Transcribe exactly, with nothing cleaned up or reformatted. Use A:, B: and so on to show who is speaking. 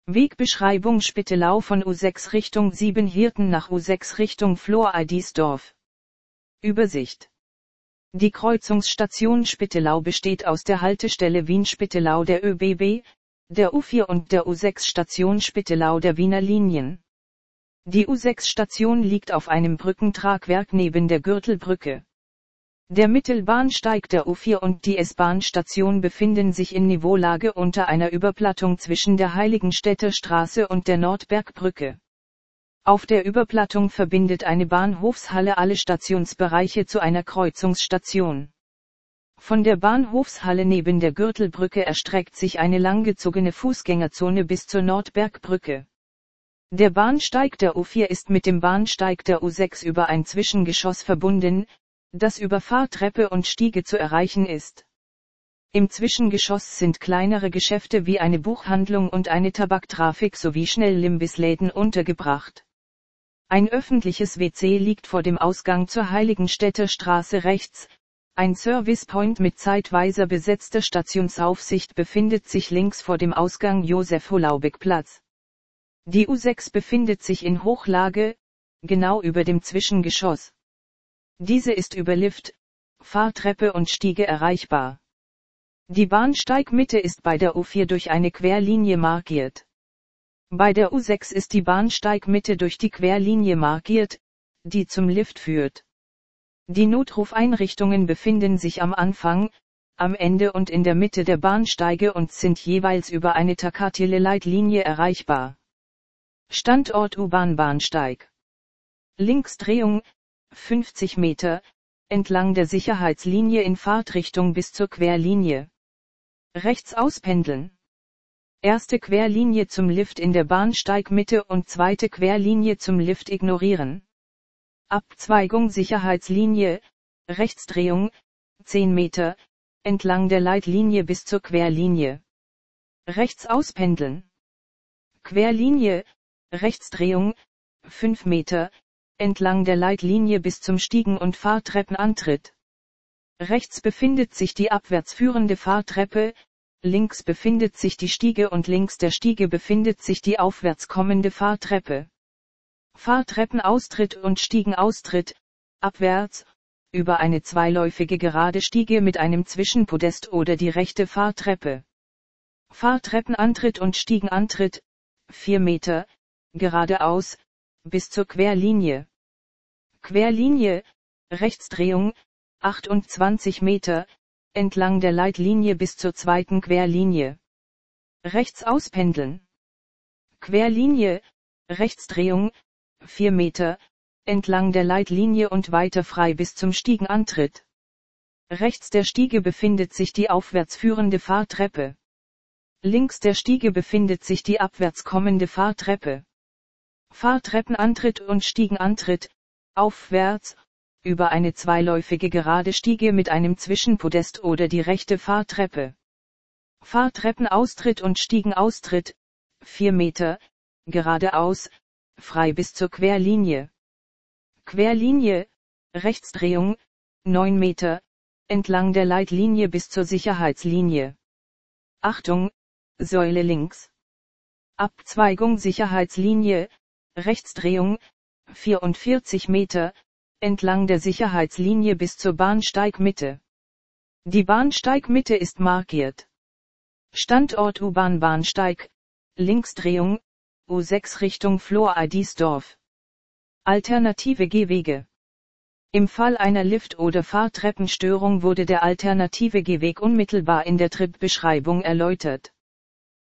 A: Wegbeschreibung Spittelau von U sechs Richtung Siebenhirten nach U sechs Richtung Flor-Eidisdorf. Übersicht. Die Kreuzungsstation Spittelau besteht aus der Haltestelle Wien-Spittelau der ÖBB, der U vier und der U sechs Station Spittelau der Wiener Linien. Die U sechs Station liegt auf einem Brückentragwerk neben der Gürtelbrücke. Der Mittelbahnsteig der U vier und die S-Bahn-Station befinden sich in Niveaulage unter einer Überplattung zwischen der Heiligenstädter Straße und der Nordbergbrücke. Auf der Überplattung verbindet eine Bahnhofshalle alle Stationsbereiche zu einer Kreuzungsstation. Von der Bahnhofshalle neben der Gürtelbrücke erstreckt sich eine langgezogene Fußgängerzone bis zur Nordbergbrücke. Der Bahnsteig der U vier ist mit dem Bahnsteig der U sechs über ein Zwischengeschoss verbunden, das über Fahrtreppe und Stiege zu erreichen ist. Im Zwischengeschoss sind kleinere Geschäfte wie eine Buchhandlung und eine Tabaktrafik sowie Schnellimbissläden untergebracht. Ein öffentliches W C liegt vor dem Ausgang zur Heiligenstädter Straße rechts, ein Servicepoint mit zeitweiser besetzter Stationsaufsicht befindet sich links vor dem Ausgang Josef-Holaubek-Platz. Die U sechs befindet sich in Hochlage, genau über dem Zwischengeschoss. Diese ist über Lift, Fahrtreppe und Stiege erreichbar. Die Bahnsteigmitte ist bei der U vier durch eine Querlinie markiert. Bei der U sechs ist die Bahnsteigmitte durch die Querlinie markiert, die zum Lift führt. Die Notrufeinrichtungen befinden sich am Anfang, am Ende und in der Mitte der Bahnsteige und sind jeweils über eine Takatile-Leitlinie erreichbar. Standort U-Bahn-Bahnsteig. Linksdrehung, fünfzig Meter, entlang der Sicherheitslinie in Fahrtrichtung bis zur Querlinie. Rechts auspendeln. Erste Querlinie zum Lift in der Bahnsteigmitte und zweite Querlinie zum Lift ignorieren. Abzweigung Sicherheitslinie, Rechtsdrehung, zehn Meter, entlang der Leitlinie bis zur Querlinie. Rechts auspendeln. Querlinie, Rechtsdrehung, fünf Meter, entlang der Leitlinie bis zum Stiegen- und Fahrtreppenantritt. Rechts befindet sich die abwärts führende Fahrtreppe, links befindet sich die Stiege und links der Stiege befindet sich die aufwärts kommende Fahrtreppe. Fahrtreppenaustritt und Stiegenaustritt, abwärts, über eine zweiläufige gerade Stiege mit einem Zwischenpodest oder die rechte Fahrtreppe. Fahrtreppenantritt und Stiegenantritt, vier Meter, geradeaus, bis zur Querlinie. Querlinie, Rechtsdrehung, achtundzwanzig Meter, entlang der Leitlinie bis zur zweiten Querlinie. Rechts auspendeln. Querlinie, Rechtsdrehung, vier Meter, entlang der Leitlinie und weiter frei bis zum Stiegenantritt. Rechts der Stiege befindet sich die aufwärts führende Fahrtreppe. Links der Stiege befindet sich die abwärts kommende Fahrtreppe. Fahrtreppenantritt und Stiegenantritt, aufwärts, über eine zweiläufige gerade Stiege mit einem Zwischenpodest oder die rechte Fahrtreppe. Fahrtreppenaustritt und Stiegenaustritt, vier Meter, geradeaus, frei bis zur Querlinie. Querlinie, Rechtsdrehung, neun Meter, entlang der Leitlinie bis zur Sicherheitslinie. Achtung, Säule links. Abzweigung Sicherheitslinie, Rechtsdrehung, vierundvierzig Meter, entlang der Sicherheitslinie bis zur Bahnsteigmitte. Die Bahnsteigmitte ist markiert. Standort U-Bahn-Bahnsteig, Linksdrehung, U sechs Richtung Flor-Eidisdorf. Alternative Gehwege. Im Fall einer Lift- oder Fahrtreppenstörung wurde der alternative Gehweg unmittelbar in der Tripbeschreibung erläutert.